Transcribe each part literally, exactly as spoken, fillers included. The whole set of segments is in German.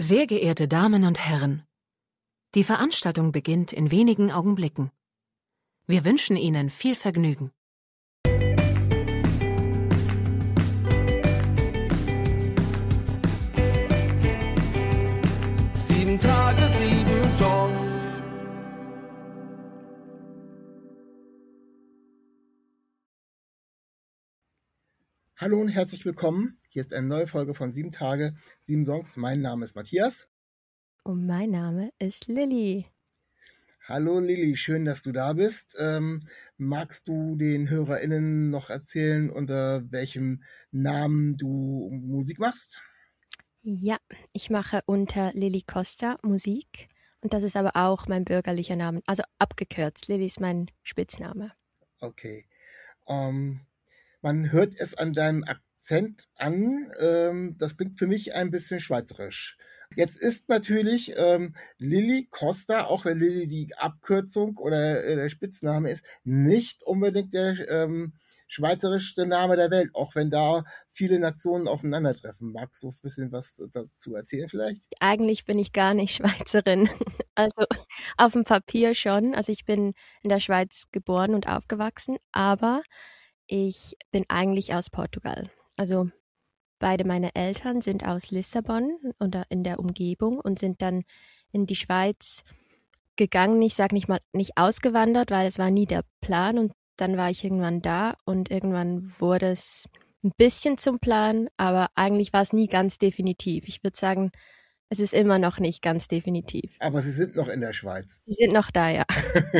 Sehr geehrte Damen und Herren, die Veranstaltung beginnt in wenigen Augenblicken. Wir wünschen Ihnen viel Vergnügen. Sieben Tage, sieben Songs. Hallo und herzlich willkommen. Hier ist eine neue Folge von Sieben Tage, sieben Songs. Mein Name ist Matthias. Und mein Name ist Lilly. Hallo Lilly, schön, dass du da bist. Ähm, magst du den HörerInnen noch erzählen, unter welchem Namen du Musik machst? Ja, ich mache unter Lilly Costa Musik. Und das ist aber auch mein bürgerlicher Name. Also abgekürzt. Lilly ist mein Spitzname. Okay. Ähm, man hört es an deinem Akzent an. Ähm, das klingt für mich ein bisschen schweizerisch. Jetzt ist natürlich ähm, Lilly Costa, auch wenn Lilly die Abkürzung oder äh, der Spitzname ist, nicht unbedingt der ähm, schweizerischste Name der Welt, auch wenn da viele Nationen aufeinandertreffen. Magst du ein bisschen was dazu erzählen vielleicht? Eigentlich bin ich gar nicht Schweizerin. Also auf dem Papier schon. Also ich bin in der Schweiz geboren und aufgewachsen, aber ich bin eigentlich aus Portugal. Also beide meine Eltern sind aus Lissabon oder in der Umgebung und sind dann in die Schweiz gegangen. Ich sage nicht mal nicht ausgewandert, weil es war nie der Plan. Und dann war ich irgendwann da und irgendwann wurde es ein bisschen zum Plan, aber eigentlich war es nie ganz definitiv. Ich würde sagen, es ist immer noch nicht ganz definitiv. Aber sie sind noch in der Schweiz. Sie sind noch da, ja.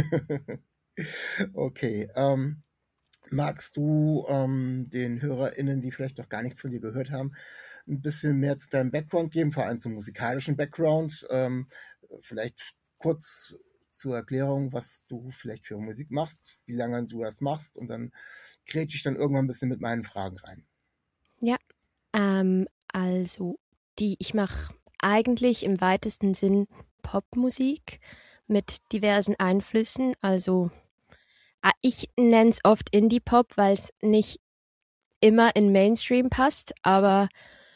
Okay, ähm, magst du ähm, den HörerInnen, die vielleicht noch gar nichts von dir gehört haben, ein bisschen mehr zu deinem Background geben, vor allem zum musikalischen Background? Ähm, vielleicht kurz zur Erklärung, was du vielleicht für Musik machst, wie lange du das machst, und dann grätsche ich dann irgendwann ein bisschen mit meinen Fragen rein. Ja, ähm, also die, ich mache eigentlich im weitesten Sinn Popmusik mit diversen Einflüssen. Also ich nenne es oft Indie-Pop, weil es nicht immer in Mainstream passt, aber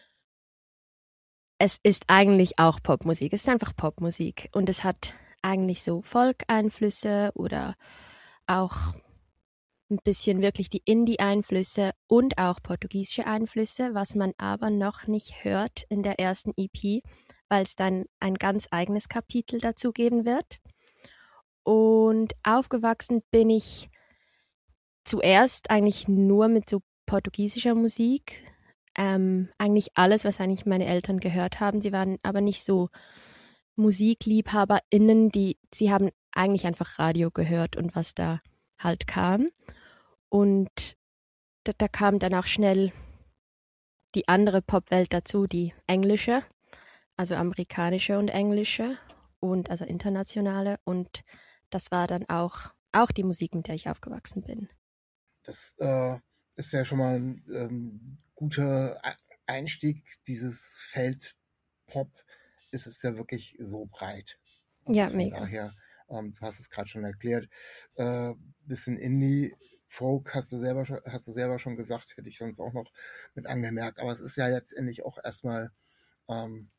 es ist eigentlich auch Popmusik. Es ist einfach Popmusik und es hat eigentlich so Folk-Einflüsse oder auch ein bisschen wirklich die Indie-Einflüsse und auch portugiesische Einflüsse, was man aber noch nicht hört in der ersten E P, weil es dann ein ganz eigenes Kapitel dazu geben wird. Und aufgewachsen bin ich zuerst eigentlich nur mit so portugiesischer Musik. Ähm, eigentlich alles, was eigentlich meine Eltern gehört haben. Sie waren aber nicht so MusikliebhaberInnen, die, sie haben eigentlich einfach Radio gehört und was da halt kam. Und da, da kam dann auch schnell die andere Popwelt dazu, die englische, also amerikanische und englische und also internationale. Und das war dann auch, auch die Musik, mit der ich aufgewachsen bin. Das äh, ist ja schon mal ein ähm, guter Einstieg. Dieses Feld Pop ist es ja wirklich so breit. Und ja, von mega. Daher, ähm, du hast es gerade schon erklärt, äh, bisschen Indie, Folk hast du selber schon, hast du selber schon gesagt, hätte ich sonst auch noch mit angemerkt. Aber es ist ja letztendlich auch erstmal ähm,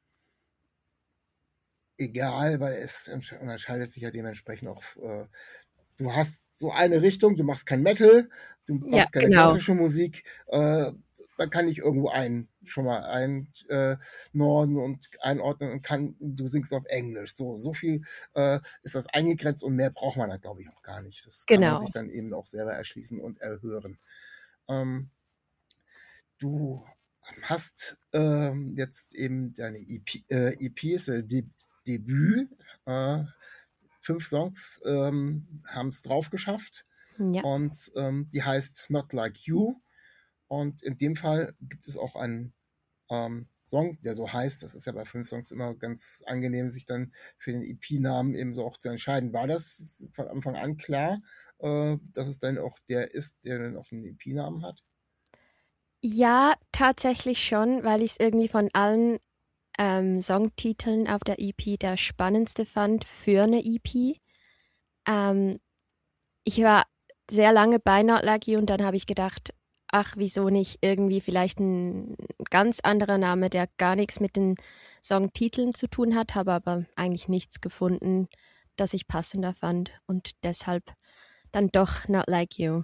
egal, weil es unterscheidet sich ja dementsprechend auch. Äh, du hast so eine Richtung, du machst kein Metal, du machst Ja, keine genau. klassische Musik, äh, man kann nicht irgendwo ein, schon mal einnorden äh, und einordnen und kann, du singst auf Englisch. So, so viel äh, ist das eingegrenzt und mehr braucht man da, glaube ich, auch gar nicht. Das kann man Genau. sich dann eben auch selber erschließen und erhören. Ähm, du hast ähm, jetzt eben deine E P, äh, E P ist äh, De Debüt, äh, fünf Songs ähm, haben es drauf geschafft. Ja. Und ähm, die heißt Not Like You. Und in dem Fall gibt es auch einen ähm, Song, der so heißt. Das ist ja bei fünf Songs immer ganz angenehm, sich dann für den E P-Namen eben so auch zu entscheiden. War das von Anfang an klar, äh, dass es dann auch der ist, der dann auch einen E P-Namen hat? Ja, tatsächlich schon, weil ich es irgendwie von allen ähm, Songtiteln auf der E P der spannendste fand für eine E P. Ähm, ich war sehr lange bei Not Like You und dann habe ich gedacht, ach, wieso nicht irgendwie vielleicht einen ganz anderer Name, der gar nichts mit den Songtiteln zu tun hat, habe aber eigentlich nichts gefunden, das ich passender fand und deshalb dann doch Not Like You.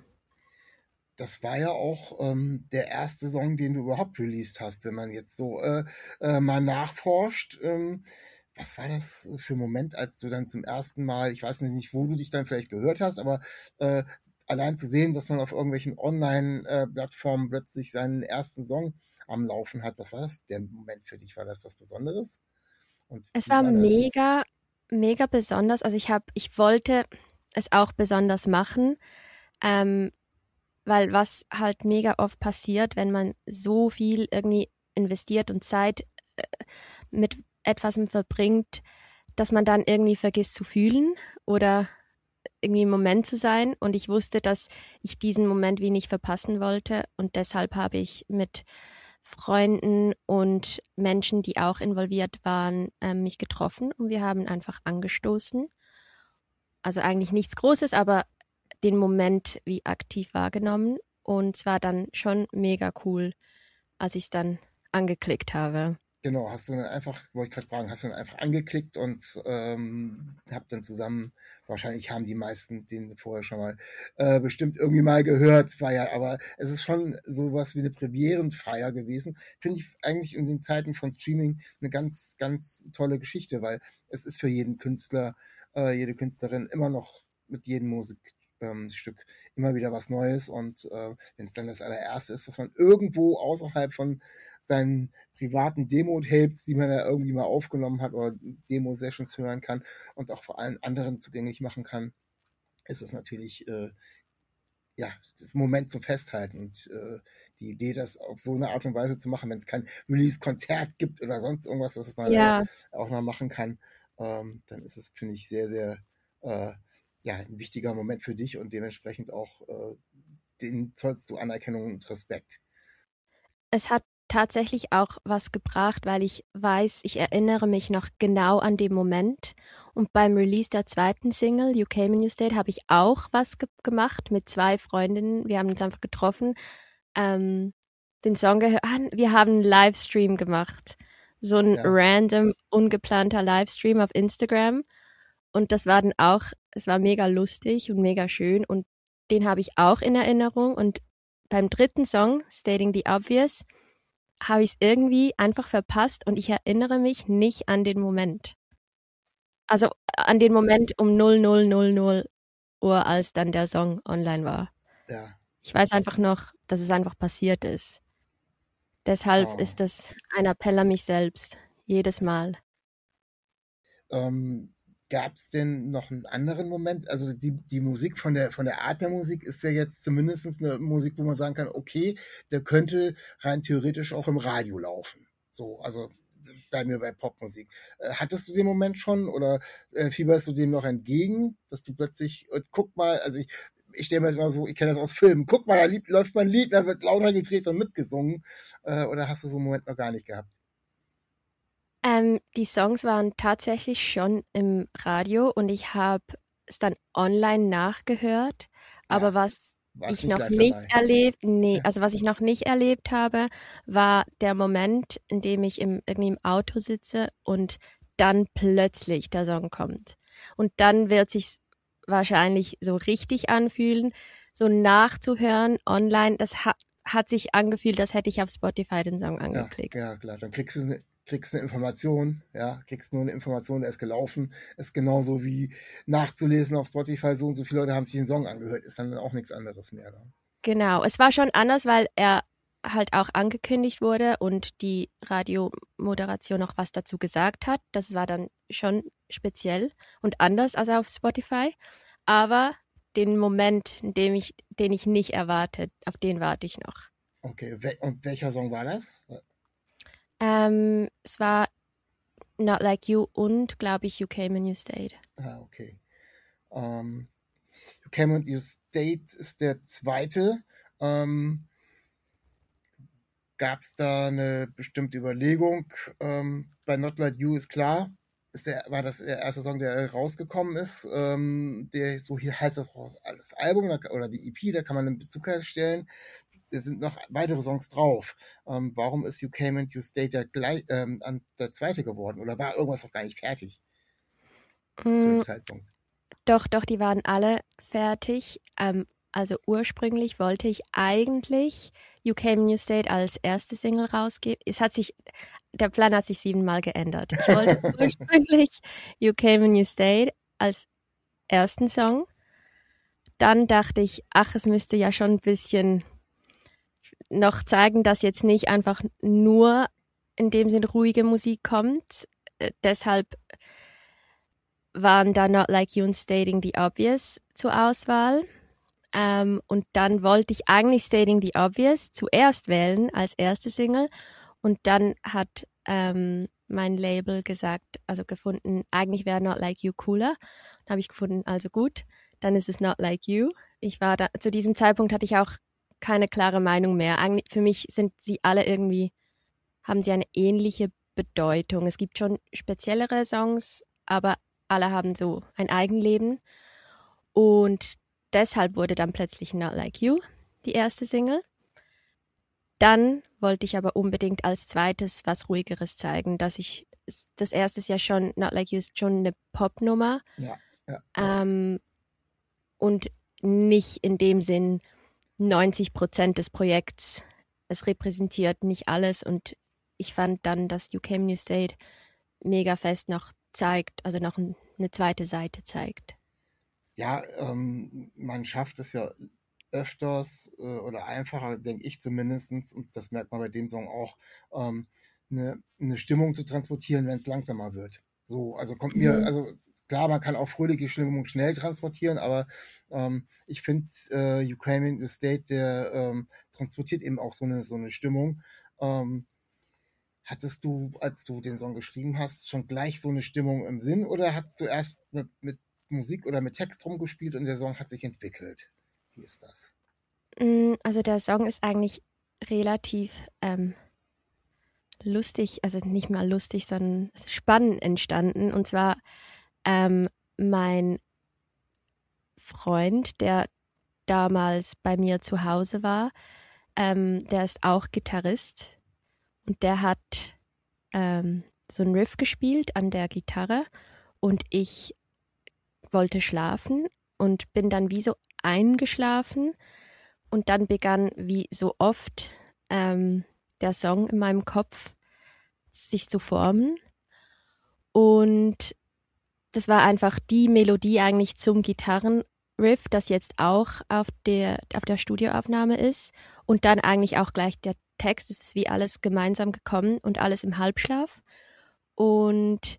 Das war ja auch ähm, der erste Song, den du überhaupt released hast, wenn man jetzt so äh, äh, mal nachforscht. Ähm, was war das für ein Moment, als du dann zum ersten Mal, ich weiß nicht, wo du dich dann vielleicht gehört hast, aber äh, allein zu sehen, dass man auf irgendwelchen Online-Plattformen plötzlich seinen ersten Song am Laufen hat, was war das der Moment für dich? War das was Besonderes? Und Es wie war war das? mega, mega besonders. Also ich habe, ich wollte es auch besonders machen, ähm, weil was halt mega oft passiert, wenn man so viel irgendwie investiert und Zeit äh, mit etwas verbringt, dass man dann irgendwie vergisst zu fühlen oder irgendwie im Moment zu sein. Und ich wusste, dass ich diesen Moment wie nicht verpassen wollte. Und deshalb habe ich mit Freunden und Menschen, die auch involviert waren, äh, mich getroffen und wir haben einfach angestoßen. Also eigentlich nichts Großes, aber den Moment wie aktiv wahrgenommen. Und es war dann schon mega cool, als ich es dann angeklickt habe. Genau, hast du dann einfach, wollte ich gerade fragen, hast du dann einfach angeklickt und ähm, habt dann zusammen, wahrscheinlich haben die meisten den vorher schon mal äh, bestimmt irgendwie mal gehört, war ja, aber es ist schon sowas wie eine Premierenfeier gewesen. Finde ich eigentlich in den Zeiten von Streaming eine ganz, ganz tolle Geschichte, weil es ist für jeden Künstler, äh, jede Künstlerin immer noch mit jedem Musikstück ähm, Stück immer wieder was Neues und äh, wenn es dann das allererste ist, was man irgendwo außerhalb von seinen privaten Demo-Tapes, die man da irgendwie mal aufgenommen hat oder Demo-Sessions hören kann und auch vor allem anderen zugänglich machen kann, ist es natürlich äh, ja, das Moment zum Festhalten und äh, die Idee, das auf so eine Art und Weise zu machen, wenn es kein Release-Konzert gibt oder sonst irgendwas, was man äh, Ja, auch noch machen kann, ähm, dann ist es, finde ich, sehr, sehr äh, ja, ein wichtiger Moment für dich und dementsprechend auch äh, den zollst du Anerkennung und Respekt. es hat tatsächlich auch was gebracht, weil ich weiß, ich erinnere mich noch genau an den Moment. Und beim Release der zweiten Single, You Came and You Stayed, habe ich auch was ge gemacht mit zwei Freundinnen. Wir haben uns einfach getroffen, ähm, den Song gehört. Ah, wir haben einen Livestream gemacht. So ein Ja, random, ungeplanter Livestream auf Instagram. Und das war dann auch, es war mega lustig und mega schön. Und den habe ich auch in Erinnerung. Und beim dritten Song, Stating the Obvious, habe ich es irgendwie einfach verpasst und ich erinnere mich nicht an den Moment. Also an den Moment um null null null null Uhr, als dann der Song online war. ja. Ich weiß einfach noch, dass es einfach passiert ist. Deshalb Oh. ist das ein Appell an mich selbst, jedes Mal. Ähm, Gab es denn noch einen anderen Moment? Also die, die Musik von der, von der Art der Musik ist ja jetzt zumindest eine Musik, wo man sagen kann, okay, der könnte rein theoretisch auch im Radio laufen. So, also bei mir bei Popmusik. Äh, hattest du den Moment schon oder äh, fieberst du dem noch entgegen, dass du plötzlich, äh, guck mal, also ich, ich stelle mir das immer so, ich kenne das aus Filmen, guck mal, da lieb, läuft mein Lied, da wird lauter gedreht und mitgesungen. Äh, oder hast du so einen Moment noch gar nicht gehabt? Ähm, die Songs waren tatsächlich schon im Radio und ich habe es dann online nachgehört. Ah, Aber was warst ich nicht noch live nicht dabei. erlebt, nee, Ja, also was ich noch nicht erlebt habe, war der Moment, in dem ich im, irgendwie im Auto sitze und dann plötzlich der Song kommt. Und dann wird sich wahrscheinlich so richtig anfühlen, so nachzuhören online. Das hat, hat sich angefühlt, als hätte ich auf Spotify den Song ja, angeklickt. ja, klar. Dann kriegst du eine kriegst eine Information, ja, kriegst nur eine Information, der ist gelaufen. Ist genauso wie nachzulesen auf Spotify, so und so viele Leute haben sich den Song angehört, ist dann auch nichts anderes mehr. Ne? Genau, es war schon anders, weil er halt auch angekündigt wurde und die Radiomoderation noch was dazu gesagt hat. Das war dann schon speziell und anders als auf Spotify. Aber den Moment, in dem ich, den ich nicht erwartet, auf den warte ich noch. Okay, we und welcher Song war das? Ähm, es war Not Like You und, glaube ich, You Came and You Stayed. Ah, okay. Ähm, You Came and You Stayed ist der zweite. Ähm, Gab es da eine bestimmte Überlegung? Ähm, bei Not Like You ist klar, ist der, war das der erste Song, der rausgekommen ist. Ähm, der, so hier heißt das auch das Album oder die E P, da kann man einen Bezug herstellen. Da sind noch weitere Songs drauf. Ähm, warum ist You Came and You Stayed ja gleich ähm, an der zweite geworden? Oder war irgendwas noch gar nicht fertig zu dem Mm, Zeitpunkt? Doch, doch, die waren alle fertig. Ähm, also ursprünglich wollte ich eigentlich You Came and You Stayed als erste Single rausgeben. Es hat sich, der Plan hat sich siebenmal geändert. Ich wollte ursprünglich You Came and You Stayed als ersten Song. Dann dachte ich, ach, es müsste ja schon ein bisschen noch zeigen, dass jetzt nicht einfach nur in dem Sinn ruhige Musik kommt. Äh, deshalb waren da Not Like You und Stating the Obvious zur Auswahl. Ähm, und dann wollte ich eigentlich Stating the Obvious zuerst wählen als erste Single. Und dann hat ähm, mein Label gesagt, also gefunden, eigentlich wäre Not Like You cooler. Dann habe ich gefunden, also gut, dann ist es Not Like You. Ich war da, zu diesem Zeitpunkt hatte ich auch keine klare Meinung mehr. Eigentlich, für mich sind sie alle irgendwie, haben sie eine ähnliche Bedeutung. Es gibt schon speziellere Songs, aber alle haben so ein Eigenleben. Und deshalb wurde dann plötzlich Not Like You die erste Single. Dann wollte ich aber unbedingt als zweites was Ruhigeres zeigen, dass ich, das erste ist ja schon, Not Like You ist schon eine Popnummer. Ja, ja. Ähm, und nicht in dem Sinn neunzig Prozent des Projekts. Es repräsentiert nicht alles und ich fand dann, dass You Came, You Stayed mega fest noch zeigt, also noch ein, eine zweite Seite zeigt. Ja, ähm, man schafft es ja öfters äh, oder einfacher, denke ich zumindest, und das merkt man bei dem Song auch, ähm, eine, eine Stimmung zu transportieren, wenn es langsamer wird. So, also kommt mir, Mhm. also klar, man kann auch fröhliche Stimmung schnell transportieren, aber ähm, ich finde, äh, You Came in the State, der ähm, transportiert eben auch so eine, so eine Stimmung. Ähm, hattest du, als du den Song geschrieben hast, schon gleich so eine Stimmung im Sinn oder hattest du erst mit, mit Musik oder mit Text rumgespielt und der Song hat sich entwickelt? Wie ist das? Mm, Also der Song ist eigentlich relativ ähm, lustig, also nicht mal lustig, sondern spannend entstanden. Und zwar ähm, mein Freund, der damals bei mir zu Hause war, ähm, der ist auch Gitarrist und der hat ähm, so ein Riff gespielt an der Gitarre und ich wollte schlafen und bin dann wie so eingeschlafen und dann begann wie so oft ähm, der Song in meinem Kopf sich zu formen und das war einfach die Melodie eigentlich zum Gitarrenriff, das jetzt auch auf der, auf der Studioaufnahme ist und dann eigentlich auch gleich der Text. Es ist wie alles gemeinsam gekommen und alles im Halbschlaf und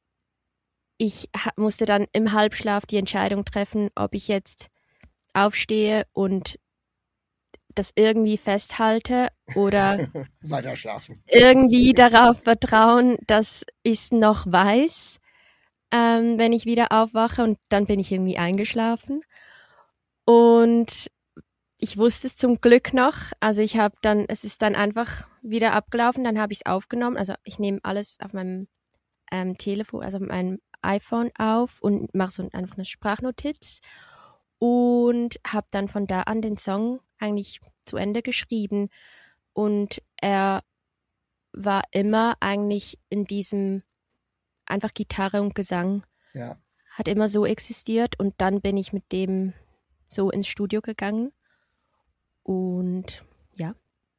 ich ha- musste dann im Halbschlaf die Entscheidung treffen, ob ich jetzt aufstehe und das irgendwie festhalte oder Weiter schlafen. irgendwie darauf vertrauen, dass ich es noch weiß, ähm, wenn ich wieder aufwache und dann bin ich irgendwie eingeschlafen. Und ich wusste es zum Glück noch. Also ich habe dann, es ist dann einfach wieder abgelaufen, dann habe ich es aufgenommen. Also ich nehme alles auf meinem ähm, Telefon, also auf meinem iPhone auf und mache so einfach eine Sprachnotiz und habe dann von da an den Song eigentlich zu Ende geschrieben. Und er war immer eigentlich in diesem einfach Gitarre und Gesang Ja. hat immer so existiert und dann bin ich mit dem so ins Studio gegangen und ja.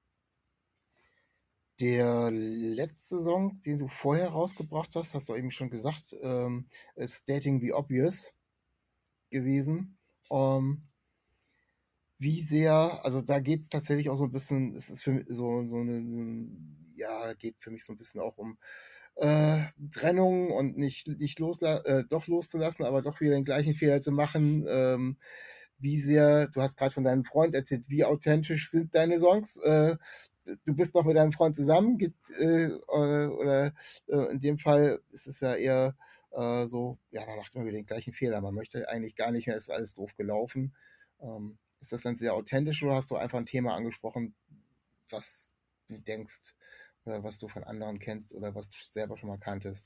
Der letzte Song, den du vorher rausgebracht hast, hast du eben schon gesagt, ähm, ist Stating the Obvious gewesen. Ähm, wie sehr, also da geht es tatsächlich auch so ein bisschen, es ist für mich so, so eine, ja, geht für mich so ein bisschen auch um äh, Trennung und nicht, nicht losla äh, doch loszulassen, aber doch wieder den gleichen Fehler zu machen. Ähm, wie sehr, du hast gerade von deinem Freund erzählt, wie authentisch sind deine Songs? Äh, du bist noch mit deinem Freund zusammen, gibt, äh, äh, oder äh, in dem Fall ist es ja eher äh, so, ja, man macht immer wieder den gleichen Fehler. Man möchte eigentlich gar nicht mehr, es ist alles doof gelaufen. Ähm, ist das dann sehr authentisch oder hast du einfach ein Thema angesprochen, was du denkst oder was du von anderen kennst oder was du selber schon mal kanntest?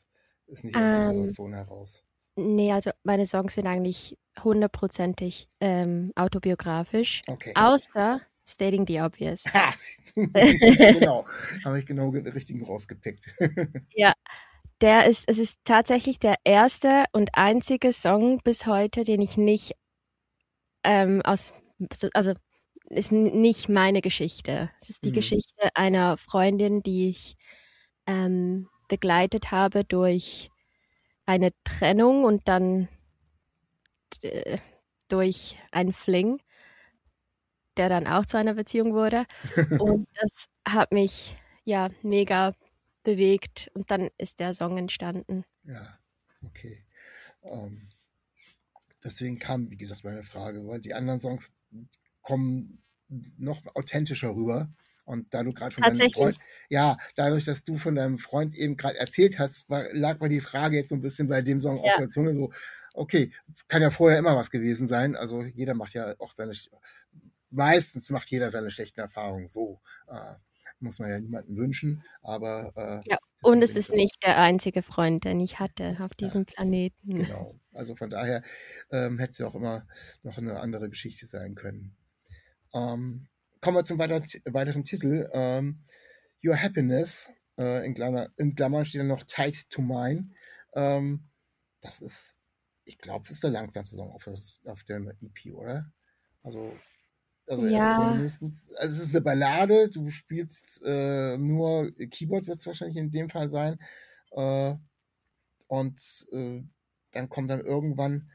ist nicht aus der Ähm, Situation heraus. nee, also meine Songs sind eigentlich hundertprozentig ähm, autobiografisch, Okay. außer Stating the Obvious. Ha! Genau, habe ich genau den richtigen rausgepickt. Ja, der ist, es ist tatsächlich der erste und einzige Song bis heute, den ich nicht ähm, aus, also ist n- nicht meine Geschichte. Es ist die Hm. Geschichte einer Freundin, die ich ähm, begleitet habe durch eine Trennung und dann äh, durch einen Fling, der dann auch zu einer Beziehung wurde. Und das hat mich ja mega bewegt und dann ist der Song entstanden. Ja, okay. Ähm, deswegen kam, wie gesagt, meine Frage, weil die anderen Songs kommen noch authentischer rüber. Und da du gerade von deinem Tatsächlich. Freund, ja, dadurch, dass du von deinem Freund eben gerade erzählt hast, war, lag mir die Frage jetzt so ein bisschen bei dem Song auf Ja, der Zunge so, okay, kann ja vorher immer was gewesen sein. Also jeder macht ja auch seine, meistens macht jeder seine schlechten Erfahrungen so. Äh, muss man ja niemandem wünschen, aber äh, ja. Und deswegen es bin ich ist da. nicht der einzige Freund, den ich hatte auf Ja, diesem Planeten. genau. Also von daher ähm, hätte es ja auch immer noch eine andere Geschichte sein können. Ähm, kommen wir zum weiteren, weiteren Titel. Ähm, Your Happiness, äh, in, Klammer, in Klammern steht dann noch Tied to Mine. Ähm, das ist, ich glaube, es ist der langsamste Song auf, das, auf der E P, oder? Also, also er ist Ja, zumindest, also es ist eine Ballade, du spielst äh, nur Keyboard, wird es wahrscheinlich in dem Fall sein. Äh, und äh, dann kommt dann irgendwann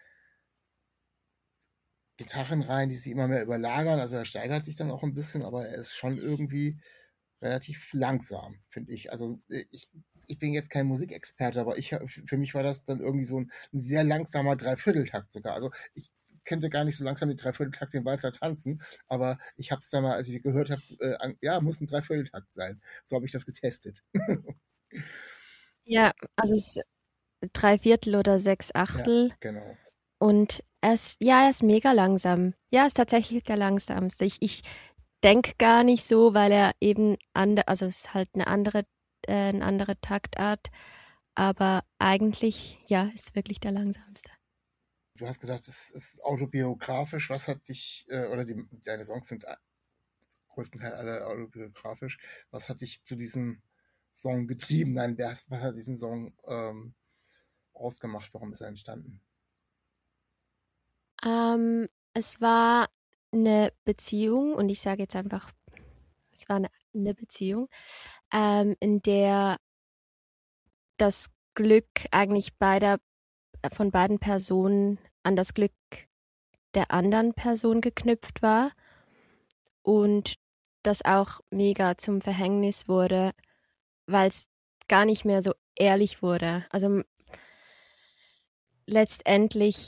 Gitarren rein, die sich immer mehr überlagern. Also er steigert sich dann auch ein bisschen, aber er ist schon irgendwie relativ langsam, finde ich. Also äh, ich, ich bin jetzt kein Musikexperte, aber ich, für mich war das dann irgendwie so ein, ein sehr langsamer Dreivierteltakt sogar. Also ich könnte gar nicht so langsam mit Dreivierteltakt den Walzer tanzen, aber ich habe es da mal, als ich gehört habe, äh, an- ja, muss ein Dreivierteltakt sein. So habe ich das getestet. ja, also es ist drei Viertel oder sechs Ja, Achtel genau. und er ist, ja, er ist mega langsam. Ja, er ist tatsächlich der langsamste. Ich, ich denke gar nicht so, weil er eben andere, also es ist halt eine andere, äh, eine andere Taktart, aber eigentlich, ja, ist wirklich der langsamste. Du hast gesagt, es ist autobiografisch. Was hat dich, äh, oder die, deine Songs sind größtenteils alle autobiografisch. Was hat dich zu diesem Song getrieben? Nein, wer, was hat diesen Song ähm, ausgemacht? Warum ist er entstanden? Ähm, es war eine Beziehung und ich sage jetzt einfach, es war eine, eine Beziehung, ähm, in der das Glück eigentlich beider, von beiden Personen an das Glück der anderen Person geknüpft war und das auch mega zum Verhängnis wurde, weil es gar nicht mehr so ehrlich wurde. Also m- letztendlich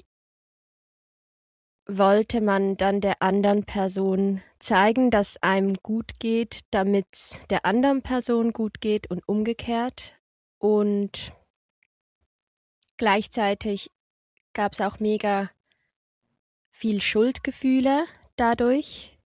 wollte man dann der anderen Person zeigen, dass einem gut geht, damit es der anderen Person gut geht und umgekehrt. Und gleichzeitig gab es auch mega viel Schuldgefühle dadurch.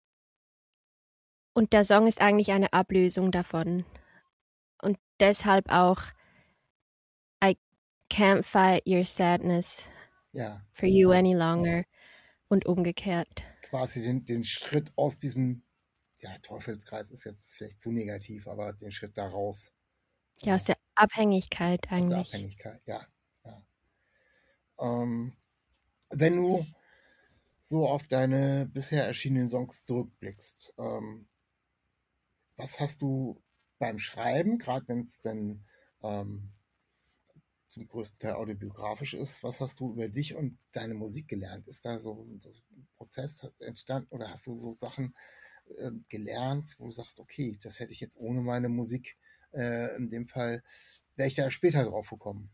Und der Song ist eigentlich eine Ablösung davon. Und deshalb auch I can't fight your sadness Ja, for you any longer und umgekehrt. quasi den, den Schritt aus diesem, ja, Teufelskreis ist jetzt vielleicht zu negativ, aber den Schritt da raus, Ja, aus der Abhängigkeit aus der eigentlich. Abhängigkeit, ja. ja. Ähm, wenn du so auf deine bisher erschienenen Songs zurückblickst, ähm, was hast du beim Schreiben, gerade wenn es dann ähm, zum größten Teil autobiografisch ist. Was hast du über dich und deine Musik gelernt? Ist da so, so ein Prozess entstanden oder hast du so Sachen äh, gelernt, wo du sagst, okay, das hätte ich jetzt ohne meine Musik, äh, in dem Fall, wäre ich da später drauf gekommen.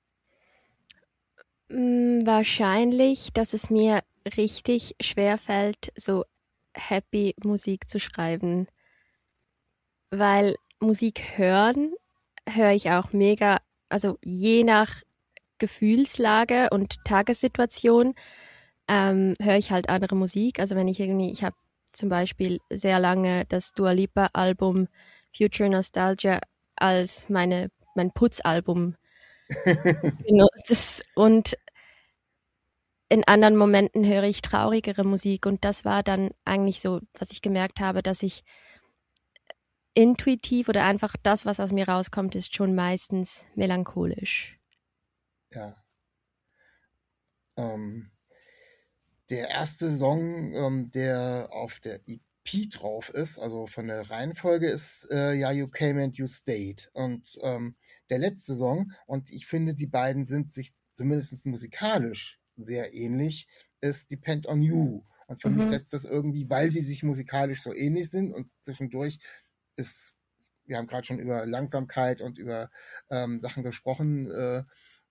Mm, wahrscheinlich, dass es mir richtig schwer fällt, so happy Musik zu schreiben, weil Musik hören höre ich auch mega, also je nach Gefühlslage und Tagessituation ähm, höre ich halt andere Musik. Also wenn ich irgendwie, ich habe zum Beispiel sehr lange das Dua Lipa Album Future Nostalgia als meine, mein Putzalbum Genau, das, und in anderen Momenten höre ich traurigere Musik und das war dann eigentlich so, was ich gemerkt habe, dass ich intuitiv oder einfach das, was aus mir rauskommt, ist schon meistens melancholisch. Ja. Ähm, der erste Song, ähm, der auf der E P drauf ist, also von der Reihenfolge, ist äh, Ja, You Came and You Stayed. Und ähm, der letzte Song, und ich finde, die beiden sind sich zumindest musikalisch sehr ähnlich, ist Depend on You. Und für mich Mhm. setzt das irgendwie, weil die sich musikalisch so ähnlich sind und zwischendurch ist, wir haben gerade schon über Langsamkeit und über ähm, Sachen gesprochen, äh,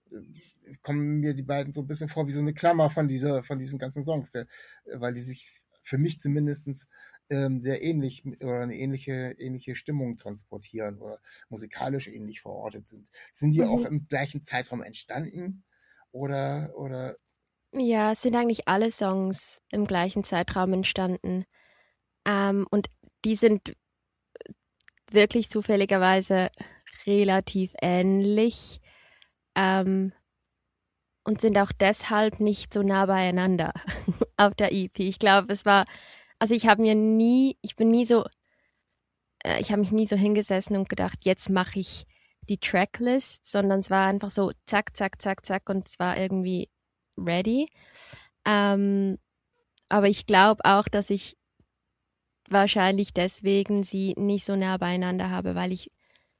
kommen mir die beiden so ein bisschen vor wie so eine Klammer von dieser, von diesen ganzen Songs, der, weil die sich für mich zumindest ähm, sehr ähnlich oder eine ähnliche, ähnliche Stimmung transportieren oder musikalisch ähnlich verortet sind. Sind die auch Mhm. im gleichen Zeitraum entstanden? Oder, oder, Ja, es sind eigentlich alle Songs im gleichen Zeitraum entstanden. Ähm, und die sind wirklich zufälligerweise relativ ähnlich. Ähm, und sind auch deshalb nicht so nah beieinander auf der E P. Ich glaube, es war, also ich habe mir nie, ich bin nie so, äh, ich habe mich nie so hingesessen und gedacht, jetzt mache ich die Tracklist, sondern es war einfach so zack, zack, zack, zack und es war irgendwie ready. Ähm, aber ich glaube auch, dass ich wahrscheinlich deswegen sie nicht so nah beieinander habe, weil ich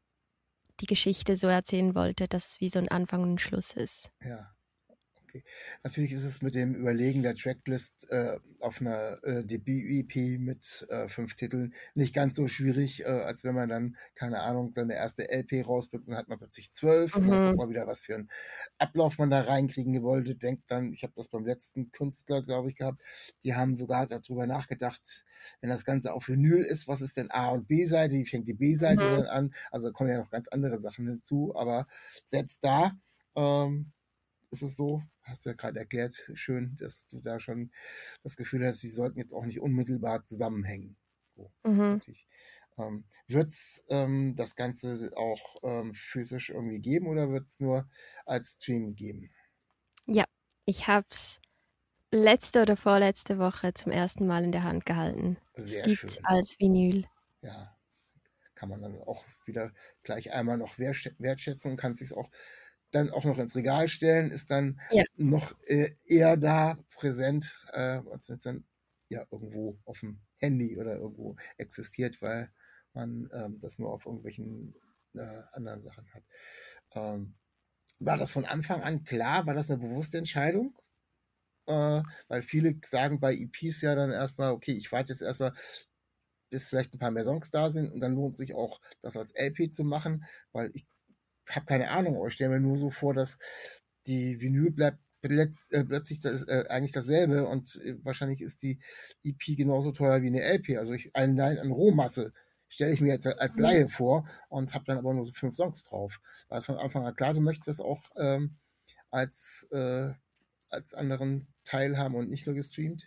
die Geschichte so erzählen wollte, dass es wie so ein Anfang und ein Schluss ist. ja. Okay. Natürlich ist es mit dem Überlegen der Tracklist äh, auf einer äh, Debüt-E P mit äh, fünf Titeln nicht ganz so schwierig, äh, als wenn man dann, keine Ahnung, seine erste L P rausbringt und hat man plötzlich zwölf und dann guckt Mhm. man wieder, was für einen Ablauf man da reinkriegen wollte. Denkt dann, ich habe das beim letzten Künstler, glaube ich, gehabt, die haben sogar darüber nachgedacht, wenn das Ganze auf Vinyl ist, was ist denn A- und B-Seite, wie fängt die B-Seite Mhm. dann an? Also da kommen ja noch ganz andere Sachen hinzu, aber selbst da ähm, ist es so, hast du ja gerade erklärt, schön, dass du da schon das Gefühl hast, sie sollten jetzt auch nicht unmittelbar zusammenhängen. So, das ist Mhm. natürlich. Ähm, wird es ähm, das Ganze auch ähm, physisch irgendwie geben oder wird es nur als Stream geben? Ja, ich habe es letzte oder vorletzte Woche zum ersten Mal in der Hand gehalten. Es Sehr gibt's schön. als Vinyl. Ja, kann man dann auch wieder gleich einmal noch wertschätzen und kann sich auch dann auch noch ins Regal stellen, ist dann Ja. noch äh, eher da präsent, äh, als wenn es dann ja irgendwo auf dem Handy oder irgendwo existiert, weil man ähm, das nur auf irgendwelchen äh, anderen Sachen hat. Ähm, war das von Anfang an klar? War das eine bewusste Entscheidung? Äh, weil viele sagen bei E Ps ja dann erstmal, okay, ich warte jetzt erstmal, bis vielleicht ein paar mehr Songs da sind und dann lohnt sich auch, das als L P zu machen, weil ich habe keine Ahnung, aber ich stelle mir nur so vor, dass die Vinyl bleibt letzt, äh, plötzlich das, äh, eigentlich dasselbe und äh, wahrscheinlich ist die E P genauso teuer wie eine L P. Also ich, allein an Rohmasse stelle ich mir jetzt als Mhm. Laie vor und habe dann aber nur so fünf Songs drauf. War es von Anfang an klar, du möchtest das auch ähm, als, äh, als anderen Teil haben und nicht nur gestreamt?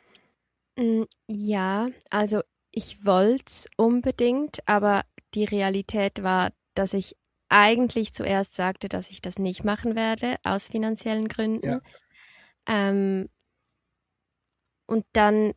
Mm, Ja, also ich wollte es unbedingt, aber die Realität war, dass ich eigentlich zuerst sagte, dass ich das nicht machen werde, aus finanziellen Gründen. Ja, Ähm, und dann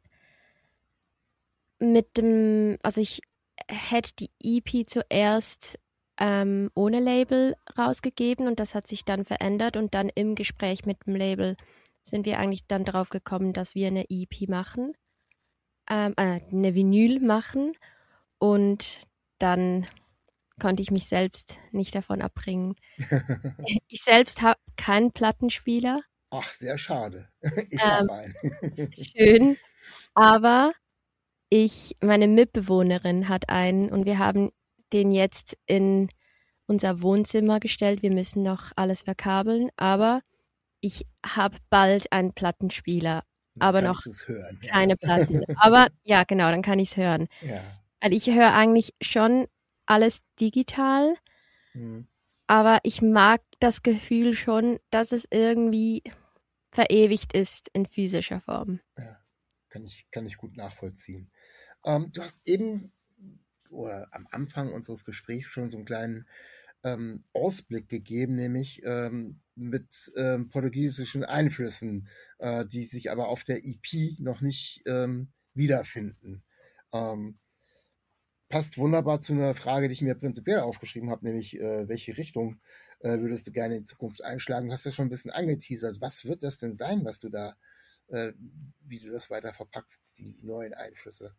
mit dem, also ich hätte die E P zuerst ähm, ohne Label rausgegeben und das hat sich dann verändert und dann im Gespräch mit dem Label sind wir eigentlich dann drauf gekommen, dass wir eine E P machen, ähm, äh, eine Vinyl machen und dann konnte ich mich selbst nicht davon abbringen. Ich selbst habe keinen Plattenspieler, ach, sehr schade. Ich ähm, habe einen. schön, aber ich, meine Mitbewohnerin hat einen und wir haben den jetzt in unser Wohnzimmer gestellt. Wir müssen noch alles verkabeln, aber ich habe bald einen Plattenspieler, Dann aber noch kannst du es hören, ja. keine Platten. Aber ja, genau, dann kann ich es hören. Ja. Weil ich höre eigentlich schon alles digital, Hm. aber ich mag das Gefühl schon, dass es irgendwie verewigt ist in physischer Form. Ja, kann ich, kann ich gut nachvollziehen. Ähm, du hast eben oder am Anfang unseres Gesprächs schon so einen kleinen ähm, Ausblick gegeben, nämlich ähm, mit ähm, portugiesischen Einflüssen, äh, die sich aber auf der E P noch nicht ähm, wiederfinden. Ähm, passt wunderbar zu einer Frage, die ich mir prinzipiell aufgeschrieben habe, nämlich äh, welche Richtung äh, würdest du gerne in Zukunft einschlagen? Du hast ja schon ein bisschen angeteasert. Was wird das denn sein, was du da, äh, wie du das weiter verpackst, die neuen Einflüsse?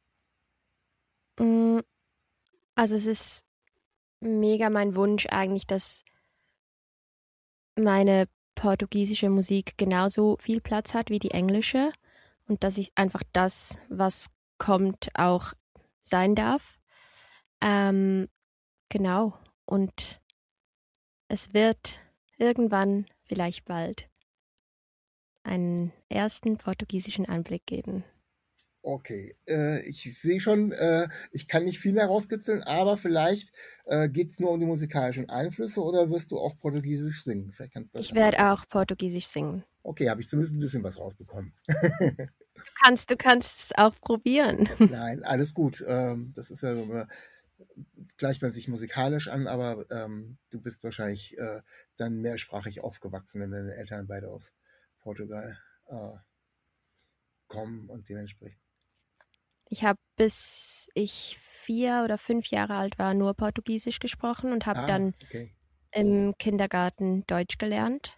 Mm, Also es ist mega mein Wunsch eigentlich, dass meine portugiesische Musik genauso viel Platz hat wie die englische und dass ich einfach das, was kommt, auch sein darf. Ähm, genau. Und es wird irgendwann, vielleicht bald, einen ersten portugiesischen Einblick geben. Okay, äh, ich sehe schon, äh, ich kann nicht viel mehr rauskitzeln, aber vielleicht äh, geht es nur um die musikalischen Einflüsse oder wirst du auch Portugiesisch singen? Vielleicht kannst du das Ich ja mal. werde auch Portugiesisch singen. Okay, habe ich zumindest ein bisschen was rausbekommen. Du kannst, du kannst es auch probieren. Nein, alles gut. Ähm, das ist ja so eine, gleicht man sich musikalisch an, aber ähm, du bist wahrscheinlich äh, dann mehrsprachig aufgewachsen, wenn deine Eltern beide aus Portugal äh, kommen und dementsprechend. Ich habe, bis ich vier oder fünf Jahre alt war, nur Portugiesisch gesprochen und habe Ah, dann okay. im Kindergarten Deutsch gelernt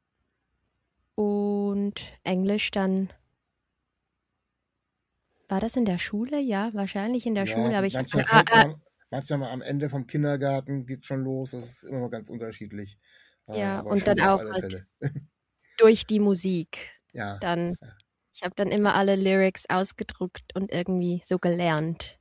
und Englisch dann. War das in der Schule? Ja, wahrscheinlich in der Ja, Schule, aber ich habe manchmal dann, fängt ah, ah, man, manchmal am Ende vom Kindergarten geht schon los. Das ist immer ganz unterschiedlich. Äh, ja, aber und dann Schule auf auch alle halt Fälle. durch die Musik. Ja. Dann, Ja. ich habe dann immer alle Lyrics ausgedruckt und irgendwie so gelernt.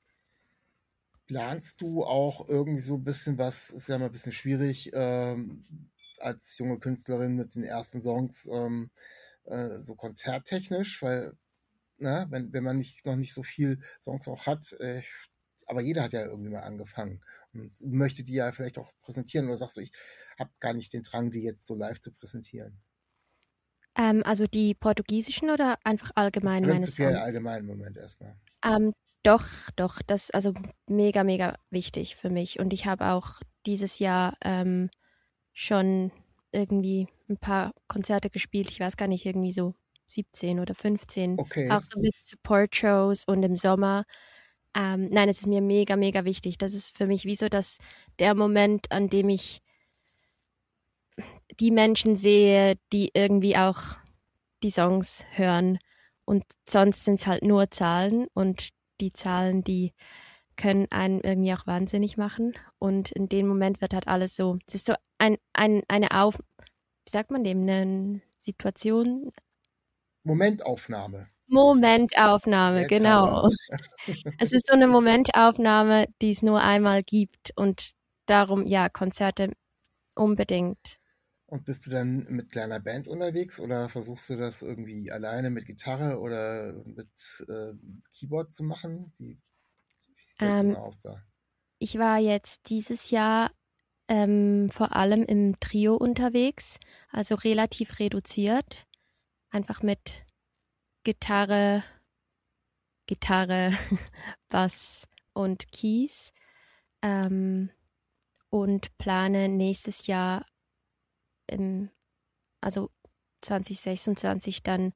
Planst du auch irgendwie so ein bisschen was, ist ja immer ein bisschen schwierig, ähm, als junge Künstlerin mit den ersten Songs, ähm, äh, so konzerttechnisch, weil, ne, wenn, wenn man nicht, noch nicht so viel Songs auch hat, äh, aber jeder hat ja irgendwie mal angefangen und möchte die ja vielleicht auch präsentieren oder sagst du, ich habe gar nicht den Drang, die jetzt so live zu präsentieren? Ähm, also die portugiesischen oder einfach allgemein meine Prinzipiell Songs? allgemein im Moment erstmal. Ähm, doch, doch, das also mega, mega wichtig für mich. Und ich habe auch dieses Jahr ähm, schon irgendwie ein paar Konzerte gespielt. Ich weiß gar nicht, irgendwie so siebzehn oder fünfzehn. Auch Okay. so mit Support-Shows und im Sommer. Ähm, nein, es ist mir mega, mega wichtig. Das ist für mich wie so das, der Moment, an dem ich die Menschen sehe, die irgendwie auch die Songs hören. Und sonst sind es halt nur Zahlen und die Zahlen, die können einen irgendwie auch wahnsinnig machen. Und in dem Moment wird halt alles so, es ist so ein, ein, eine Auf, wie sagt man dem, eine Situation, Momentaufnahme. Momentaufnahme, Jetzt haben wir genau. es. Es ist so eine Momentaufnahme, die es nur einmal gibt und darum, ja, Konzerte unbedingt. Und bist du dann mit kleiner Band unterwegs oder versuchst du das irgendwie alleine mit Gitarre oder mit äh, Keyboard zu machen? Wie, wie sieht das denn Ähm, aus da? ich war jetzt dieses Jahr ähm, vor allem im Trio unterwegs, also relativ reduziert, einfach mit Gitarre, Gitarre, Bass und Keys, ähm, und plane nächstes Jahr, im, also zwanzig sechsundzwanzig, dann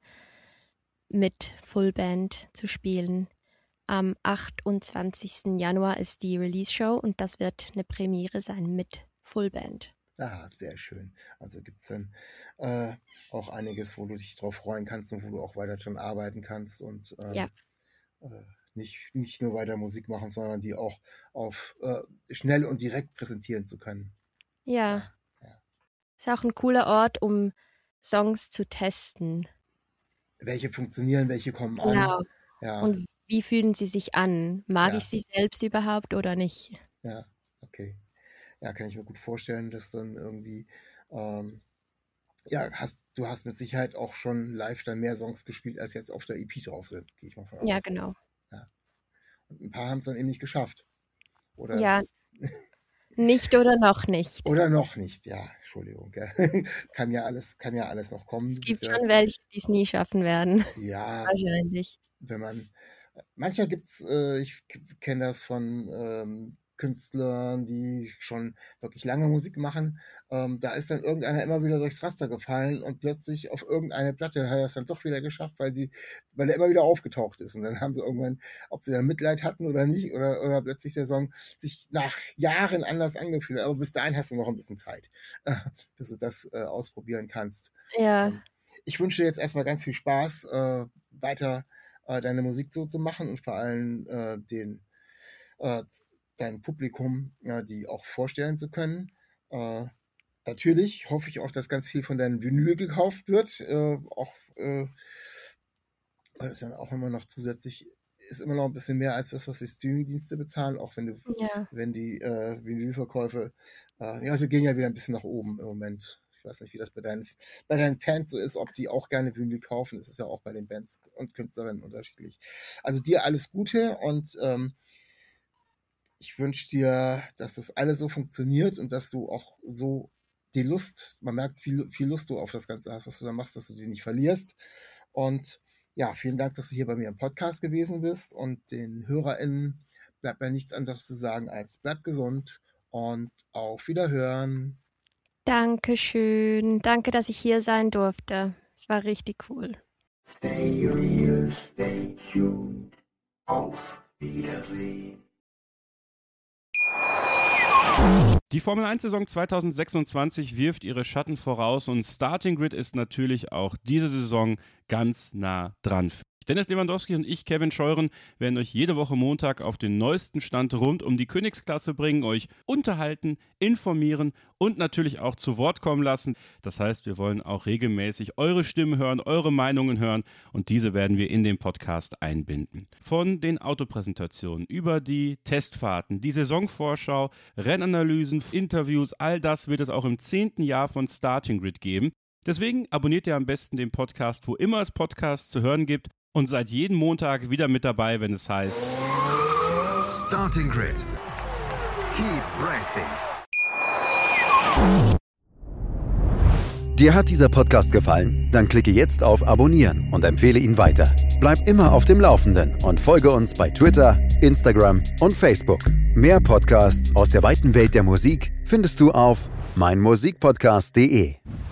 mit Fullband zu spielen. Am achtundzwanzigsten Januar ist die Release-Show und das wird eine Premiere sein mit Fullband. Ah, sehr schön. Also gibt es dann äh, auch einiges, wo du dich drauf freuen kannst und wo du auch weiter dran arbeiten kannst und Ja, ähm, äh, nicht, nicht nur weiter Musik machen, sondern die auch auf äh, schnell und direkt präsentieren zu können. ja. Ja, ja. Ist auch ein cooler Ort, um Songs zu testen. Welche funktionieren, welche kommen an. Genau. Ja, Und wie fühlen sie sich an? Mag ich ja, sie selbst überhaupt oder nicht? ja, okay. Ja, kann ich mir gut vorstellen, dass dann irgendwie, ähm, ja, hast, du hast mit Sicherheit auch schon live dann mehr Songs gespielt, als jetzt auf der E P drauf sind, gehe ich mal von Ja, aus. genau. Ja. Und ein paar haben es dann eben nicht geschafft. Oder, Ja, nicht oder noch nicht. oder noch nicht, ja, Entschuldigung. Ja. Kann ja alles, kann ja alles noch kommen. Es Du bist gibt ja, schon welche, die es nie schaffen werden. ja, Wahrscheinlich. wenn man, manchmal gibt's, äh, ich kenne das von ähm, Künstlern, die schon wirklich lange Musik machen, ähm, da ist dann irgendeiner immer wieder durchs Raster gefallen und plötzlich auf irgendeine Platte hat er es dann doch wieder geschafft, weil sie, weil er immer wieder aufgetaucht ist. Und dann haben sie irgendwann, ob sie dann Mitleid hatten oder nicht, oder, oder plötzlich der Song sich nach Jahren anders angefühlt hat. Aber bis dahin hast du noch ein bisschen Zeit, äh, bis du das äh, ausprobieren kannst. Ja. Ähm, ich wünsche dir jetzt erstmal ganz viel Spaß, äh, weiter äh, deine Musik so zu machen und vor allem äh, den äh, dein Publikum, ja, die auch vorstellen zu können. Äh, natürlich hoffe ich auch, dass ganz viel von deinem Vinyl gekauft wird. Äh, auch, äh, weil das dann auch immer noch zusätzlich ist, immer noch ein bisschen mehr als das, was die Streamingdienste bezahlen, auch wenn du, Ja. wenn die äh, Vinylverkäufe, äh, ja, also gehen ja wieder ein bisschen nach oben im Moment. Ich weiß nicht, wie das bei deinen, bei deinen Fans so ist, ob die auch gerne Vinyl kaufen. Das ist ja auch bei den Bands und Künstlerinnen unterschiedlich. Also dir alles Gute und ähm, ich wünsche dir, dass das alles so funktioniert und dass du auch so die Lust, man merkt, viel, viel Lust du auf das Ganze hast, was du da machst, dass du die nicht verlierst. Und ja, vielen Dank, dass du hier bei mir im Podcast gewesen bist und den HörerInnen bleibt mir nichts anderes zu sagen als bleibt gesund und auf Wiederhören. Dankeschön. Danke, dass ich hier sein durfte. Es war richtig cool. Stay real, stay tuned. Auf Wiedersehen. Die Formel eins Saison zwanzig sechsundzwanzig wirft ihre Schatten voraus und Starting Grid ist natürlich auch diese Saison ganz nah dran. Dennis Lewandowski und ich, Kevin Scheuren, werden euch jede Woche Montag auf den neuesten Stand rund um die Königsklasse bringen, euch unterhalten, informieren und natürlich auch zu Wort kommen lassen. Das heißt, wir wollen auch regelmäßig eure Stimmen hören, eure Meinungen hören und diese werden wir in den Podcast einbinden. Von den Autopräsentationen über die Testfahrten, die Saisonvorschau, Rennanalysen, Interviews, all das wird es auch im zehnten Jahr von Starting Grid geben. Deswegen abonniert ihr am besten den Podcast, wo immer es Podcasts zu hören gibt. Und seid jeden Montag wieder mit dabei, wenn es heißt Starting Grid. Keep racing. Dir hat dieser Podcast gefallen? Dann klicke jetzt auf Abonnieren und empfehle ihn weiter. Bleib immer auf dem Laufenden und folge uns bei Twitter, Instagram und Facebook. Mehr Podcasts aus der weiten Welt der Musik findest du auf meinmusikpodcast punkt de.